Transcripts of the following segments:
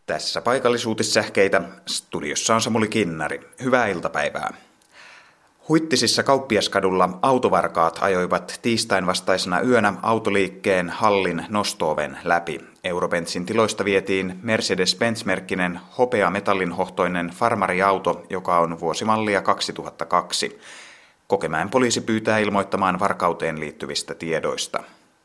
Tässä paikallisuutissähkeitä. Studiossa on Samuli Kinnari. Hyvää iltapäivää. Huittisissa Kauppiaskadulla autovarkaat ajoivat tiistain vastaisena yönä autoliikkeen hallin nostooven läpi. Eurobenzin tiloista vietiin Mercedes-Benz-merkkinen hopeametallinhohtoinen farmariauto, joka on vuosimallia 2002. Kokemäen poliisi pyytää ilmoittamaan varkauteen liittyvistä tiedoista.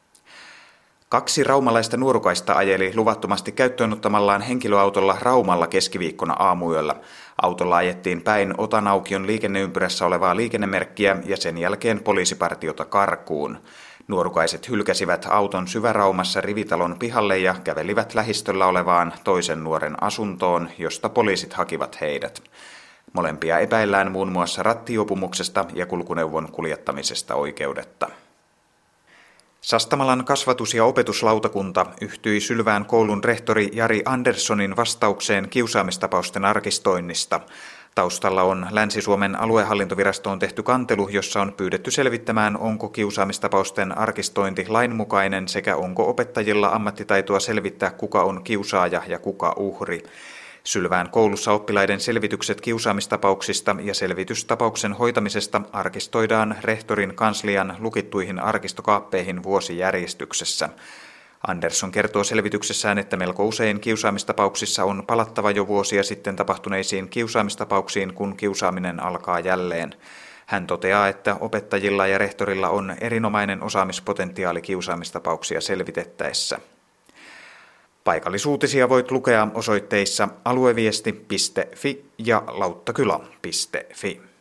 2 raumalaista nuorukaista ajeli luvattomasti käyttöönottamallaan henkilöautolla Raumalla keskiviikkona aamuyöllä. Autolla ajettiin päin Otanaukion liikenneympyrässä olevaa liikennemerkkiä ja sen jälkeen poliisipartiota karkuun. Nuorukaiset hylkäsivät auton Syväraumassa rivitalon pihalle ja kävelivät lähistöllä olevaan toisen nuoren asuntoon, josta poliisit hakivat heidät. Molempia epäillään muun muassa rattijuopumuksesta ja kulkuneuvon kuljettamisesta oikeudetta. Sastamalan kasvatus- ja opetuslautakunta yhtyi Sylvään koulun rehtori Jari Anderssonin vastaukseen kiusaamistapausten arkistoinnista. Taustalla on Länsi-Suomen aluehallintovirastoon tehty kantelu, jossa on pyydetty selvittämään, onko kiusaamistapausten arkistointi lainmukainen sekä onko opettajilla ammattitaitoa selvittää, kuka on kiusaaja ja kuka uhri. Sylvään koulussa oppilaiden selvitykset kiusaamistapauksista ja selvitystapauksen hoitamisesta arkistoidaan rehtorin kanslian lukittuihin arkistokaappeihin vuosijärjestyksessä. Andersson kertoo selvityksessään, että melko usein kiusaamistapauksissa on palattava jo vuosia sitten tapahtuneisiin kiusaamistapauksiin, kun kiusaaminen alkaa jälleen. Hän toteaa, että opettajilla ja rehtorilla on erinomainen osaamispotentiaali kiusaamistapauksia selvitettäessä. Paikallisuutisia voit lukea osoitteissa alueviesti.fi ja lauttakyla.fi.